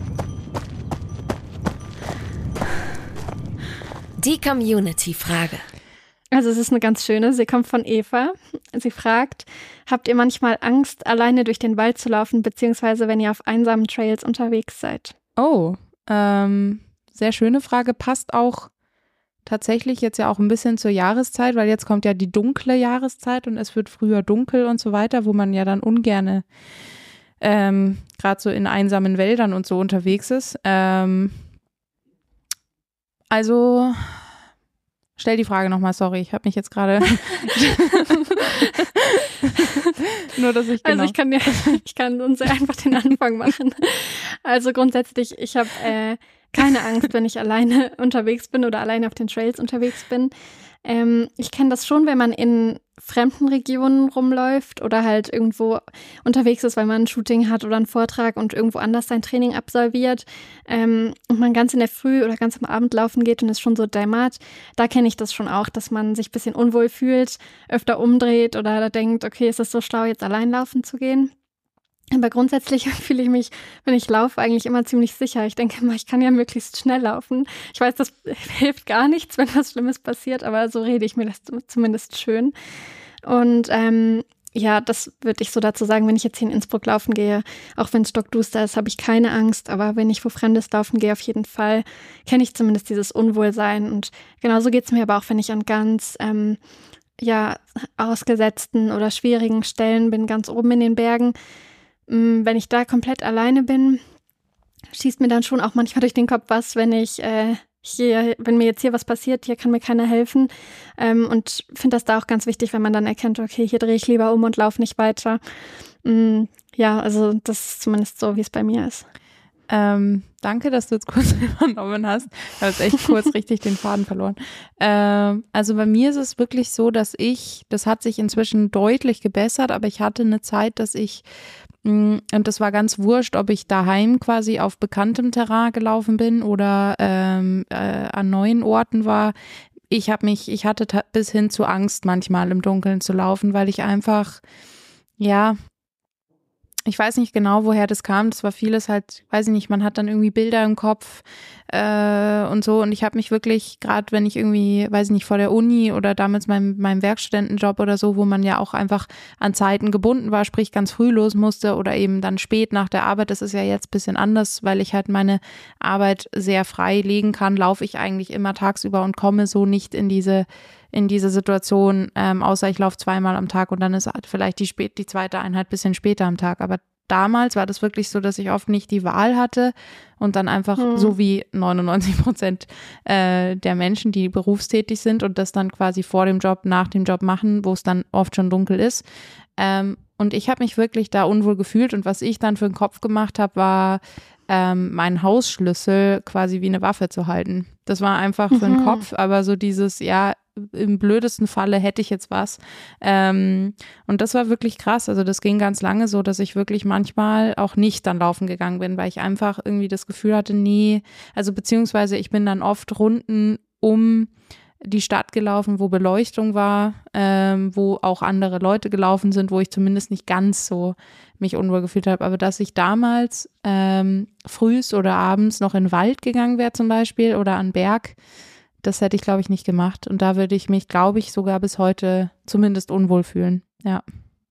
Die Community-Frage. Also es ist eine ganz schöne, sie kommt von Eva. Sie fragt, habt ihr manchmal Angst, alleine durch den Wald zu laufen, beziehungsweise wenn ihr auf einsamen Trails unterwegs seid? Oh, sehr schöne Frage. Passt auch tatsächlich jetzt ja auch ein bisschen zur Jahreszeit, weil jetzt kommt ja die dunkle Jahreszeit und es wird früher dunkel und so weiter, wo man ja dann ungerne gerade so in einsamen Wäldern und so unterwegs ist. Also, stell die Frage nochmal, sorry, ich habe mich jetzt gerade nur, dass ich genau. Also ich kann uns einfach den Anfang machen. Also grundsätzlich, ich habe keine Angst, wenn ich alleine unterwegs bin oder alleine auf den Trails unterwegs bin. Ich kenne das schon, wenn man in fremden Regionen rumläuft oder halt irgendwo unterwegs ist, weil man ein Shooting hat oder einen Vortrag und irgendwo anders sein Training absolviert und man ganz in der Früh oder ganz am Abend laufen geht und es schon so dämmert. Da kenne ich das schon auch, dass man sich ein bisschen unwohl fühlt, öfter umdreht oder denkt, okay, ist es so schlau, jetzt allein laufen zu gehen? Aber grundsätzlich fühle ich mich, wenn ich laufe, eigentlich immer ziemlich sicher. Ich denke immer, ich kann ja möglichst schnell laufen. Ich weiß, das hilft gar nichts, wenn was Schlimmes passiert, aber so rede ich mir das zumindest schön. Und ja, das würde ich so dazu sagen, wenn ich jetzt hier in Innsbruck laufen gehe, auch wenn es stockduster ist, habe ich keine Angst. Aber wenn ich wo Fremdes laufen gehe, auf jeden Fall, kenne ich zumindest dieses Unwohlsein. Und genauso geht es mir aber auch, wenn ich an ganz ausgesetzten oder schwierigen Stellen bin, ganz oben in den Bergen. Wenn ich da komplett alleine bin, schießt mir dann schon auch manchmal durch den Kopf was, wenn mir jetzt hier was passiert, hier kann mir keiner helfen. Und finde das da auch ganz wichtig, wenn man dann erkennt, okay, hier drehe ich lieber um und laufe nicht weiter. Ja, also das ist zumindest so, wie es bei mir ist. Danke, dass du jetzt kurz übernommen hast. Ich habe jetzt echt kurz richtig den Faden verloren. Also bei mir ist es wirklich so, das hat sich inzwischen deutlich gebessert, aber ich hatte eine Zeit, und das war ganz wurscht, ob ich daheim quasi auf bekanntem Terrain gelaufen bin oder an neuen Orten war. Ich hatte bis hin zu Angst manchmal im Dunkeln zu laufen, weil ich einfach, ja, ich weiß nicht genau, woher das kam. Das war vieles halt, weiß ich nicht, man hat dann irgendwie Bilder im Kopf und so. Und ich habe mich wirklich, gerade wenn ich irgendwie, weiß ich nicht, vor der Uni oder damals meinem Werkstudentenjob oder so, wo man ja auch einfach an Zeiten gebunden war, sprich ganz früh los musste oder eben dann spät nach der Arbeit. Das ist ja jetzt ein bisschen anders, weil ich halt meine Arbeit sehr frei legen kann, laufe ich eigentlich immer tagsüber und komme so nicht in diese Situation, außer ich laufe 2-mal am Tag und dann ist halt vielleicht die zweite Einheit ein bisschen später am Tag. Aber damals war das wirklich so, dass ich oft nicht die Wahl hatte und dann einfach so wie 99% der Menschen, die berufstätig sind und das dann quasi vor dem Job, nach dem Job machen, wo es dann oft schon dunkel ist. Und ich habe mich wirklich da unwohl gefühlt und was ich dann für den Kopf gemacht habe, war meinen Hausschlüssel quasi wie eine Waffe zu halten. Das war einfach für den Kopf, aber so dieses, ja, im blödesten Falle hätte ich jetzt was. Und das war wirklich krass. Also das ging ganz lange so, dass ich wirklich manchmal auch nicht dann laufen gegangen bin, weil ich einfach irgendwie das Gefühl hatte, nee, also beziehungsweise ich bin dann oft Runden um die Stadt gelaufen, wo Beleuchtung war, wo auch andere Leute gelaufen sind, wo ich zumindest nicht ganz so mich unwohl gefühlt habe. Aber dass ich damals frühs oder abends noch in den Wald gegangen wäre zum Beispiel oder an den Berg, das hätte ich, glaube ich, nicht gemacht. Und da würde ich mich, glaube ich, sogar bis heute zumindest unwohl fühlen. Ja.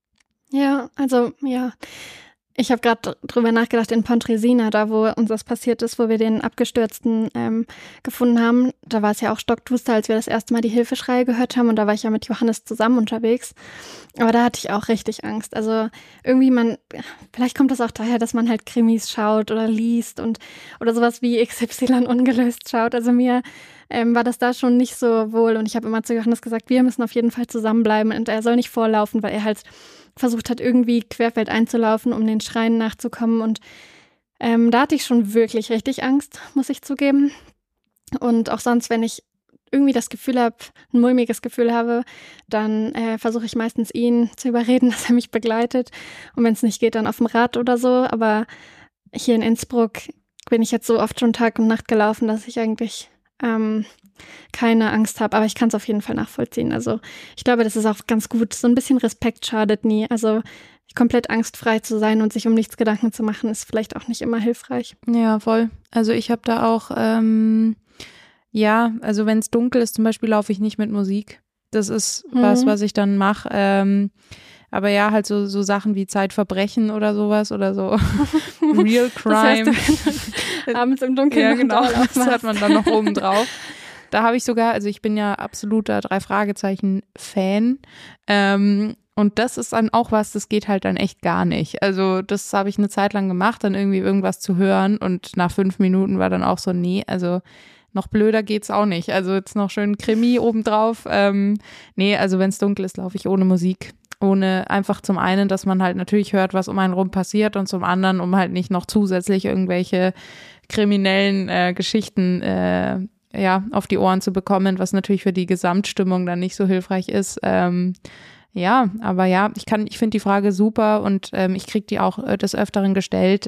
Ja, also ja. Ich habe gerade drüber nachgedacht, in Pontresina, da wo uns das passiert ist, wo wir den Abgestürzten gefunden haben, da war es ja auch stockduster, als wir das erste Mal die Hilfeschreie gehört haben und da war ich ja mit Johannes zusammen unterwegs. Aber da hatte ich auch richtig Angst. Also irgendwie vielleicht kommt das auch daher, dass man halt Krimis schaut oder liest oder sowas wie XY ungelöst schaut. Also mir war das da schon nicht so wohl und ich habe immer zu Johannes gesagt, wir müssen auf jeden Fall zusammenbleiben und er soll nicht vorlaufen, weil er halt versucht hat, irgendwie querfeld einzulaufen, um den Schreien nachzukommen und Da hatte ich schon wirklich richtig Angst, muss ich zugeben. Und auch sonst, wenn ich irgendwie das Gefühl habe, ein mulmiges Gefühl habe, dann versuche ich meistens ihn zu überreden, dass er mich begleitet. Und wenn es nicht geht, dann auf dem Rad oder so. Aber hier in Innsbruck bin ich jetzt so oft schon Tag und Nacht gelaufen, dass ich eigentlich keine Angst habe. Aber ich kann es auf jeden Fall nachvollziehen. Also ich glaube, das ist auch ganz gut. So ein bisschen Respekt schadet nie. Also komplett angstfrei zu sein und sich um nichts Gedanken zu machen, ist vielleicht auch nicht immer hilfreich. Ja, voll. Also ich habe da auch, also wenn es dunkel ist, zum Beispiel laufe ich nicht mit Musik. Das ist was ich dann mache. Aber ja, halt so Sachen wie Zeitverbrechen oder sowas oder so Real Crime. Das heißt, du abends im Dunkeln. Ja, genau, das hat man dann noch oben drauf. Da habe ich sogar, also ich bin ja absoluter 3-Fragezeichen-Fan. Und das ist dann auch was, das geht halt dann echt gar nicht. Also das habe ich eine Zeit lang gemacht, dann irgendwie irgendwas zu hören und nach 5 Minuten war dann auch so, nee, also noch blöder geht's auch nicht. Also jetzt noch schön Krimi obendrauf. Nee, also wenn es dunkel ist, laufe ich ohne Musik. Ohne einfach zum einen, dass man halt natürlich hört, was um einen rum passiert und zum anderen, um halt nicht noch zusätzlich irgendwelche kriminellen Geschichten auf die Ohren zu bekommen, was natürlich für die Gesamtstimmung dann nicht so hilfreich ist. Ja, aber ja, ich finde die Frage super und ich kriege die auch des Öfteren gestellt.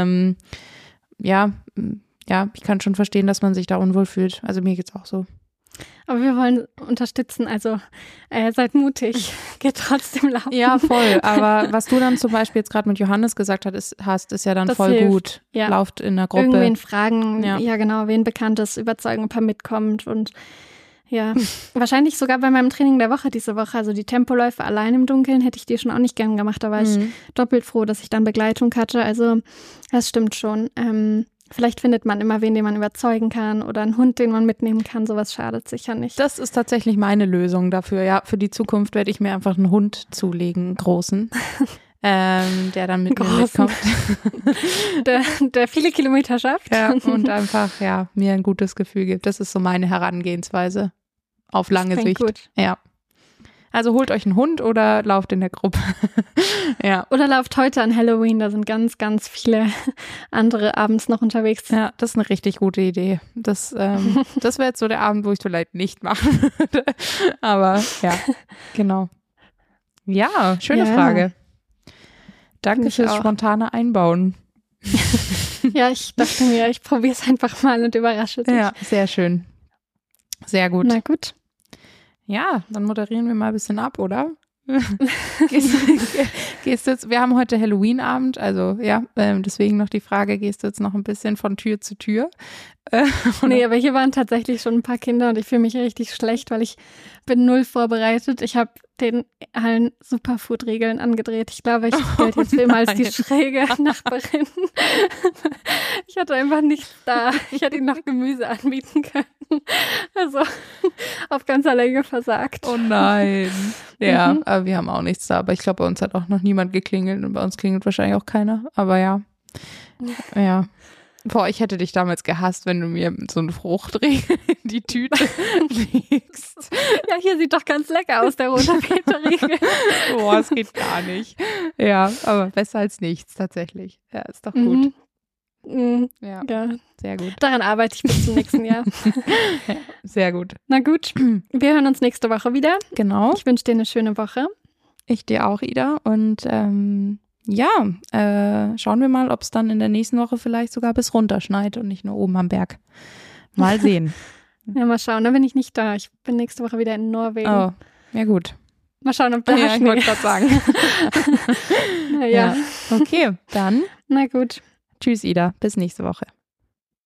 Ich kann schon verstehen, dass man sich da unwohl fühlt. Also mir geht's auch so. Aber wir wollen unterstützen, also seid mutig, geht trotzdem laufen. Ja, voll. Aber was du dann zum Beispiel jetzt gerade mit Johannes gesagt hast, ist ja dann das voll hilft. Gut. Ja. Lauft in der Gruppe. Irgendwen fragen, ja genau, wen Bekanntes überzeugen, ob er mitkommt und ja, wahrscheinlich sogar bei meinem Training der Woche diese Woche, also die Tempoläufe allein im Dunkeln, hätte ich die schon auch nicht gern gemacht, da war ich doppelt froh, dass ich dann Begleitung hatte, also das stimmt schon. Vielleicht findet man immer wen, den man überzeugen kann oder einen Hund, den man mitnehmen kann, sowas schadet sicher nicht. Das ist tatsächlich meine Lösung dafür, ja, für die Zukunft werde ich mir einfach einen Hund zulegen, einen großen. Der dann mit mir mitkommt. der viele Kilometer schafft. Ja, und einfach, mir ein gutes Gefühl gibt. Das ist so meine Herangehensweise auf lange Sicht. Gut. Ja. Also holt euch einen Hund oder lauft in der Gruppe. Ja. Oder lauft heute an Halloween, da sind ganz, ganz viele andere abends noch unterwegs. Ja, das ist eine richtig gute Idee. Das wäre jetzt so der Abend, wo ich es vielleicht nicht machen würde. Aber ja, genau. Ja, schöne Frage. Danke fürs spontane Einbauen. Ja, ich dachte mir, ich probiere es einfach mal und überrasche dich. Ja, sehr schön. Sehr gut. Na gut. Ja, dann moderieren wir mal ein bisschen ab, oder? Gehst du jetzt, wir haben heute Halloween-Abend, also ja, deswegen noch die Frage, gehst du jetzt noch ein bisschen von Tür zu Tür? Nee, aber hier waren tatsächlich schon ein paar Kinder und ich fühle mich richtig schlecht, weil ich bin null vorbereitet. Ich habe den allen Superfood-Regeln angedreht. Ich glaube, ich gelte jetzt immer als die schräge Nachbarin. Ich hatte einfach nichts da. Ich hätte ihnen noch Gemüse anbieten können. Also auf ganzer Länge versagt. Oh nein. Ja, aber wir haben auch nichts da. Aber ich glaube, bei uns hat auch noch niemand geklingelt und bei uns klingelt wahrscheinlich auch keiner. Aber ja. Boah, ich hätte dich damals gehasst, wenn du mir so einen Fruchtriegel in die Tüte legst. Ja, hier sieht doch ganz lecker aus, der rote Peterriegel. Boah, es geht gar nicht. Ja, aber besser als nichts tatsächlich. Ja, ist doch gut. Ja, sehr gut. Daran arbeite ich bis zum nächsten Jahr. Ja, sehr gut. Na gut, wir hören uns nächste Woche wieder. Genau. Ich wünsche dir eine schöne Woche. Ich dir auch, Ida. Und schauen wir mal, ob es dann in der nächsten Woche vielleicht sogar bis runter schneit und nicht nur oben am Berg. Mal sehen. Ja, mal schauen. Da bin ich nicht da. Ich bin nächste Woche wieder in Norwegen. Oh, ja gut. Mal schauen, ob da ich wollte gerade sagen. Ja. Okay, dann. Na gut. Tschüss, Ida. Bis nächste Woche.